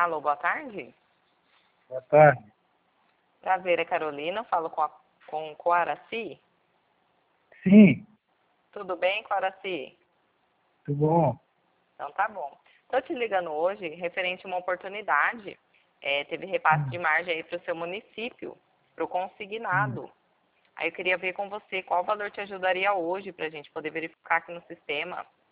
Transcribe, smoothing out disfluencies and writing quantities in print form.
Alô, boa tarde. Boa tarde. Prazer, é Carolina. Eu falo com Coaraci. Sim, Tudo bem, Coaraci? tudo bom. Então tá bom. Estou te ligando hoje referente a uma oportunidade. Teve repasse de Hum, margem aí para o seu município, para o hum. consignado. Aí eu queria ver com você qual valor te ajudaria hoje para a gente poder verificar aqui no sistema.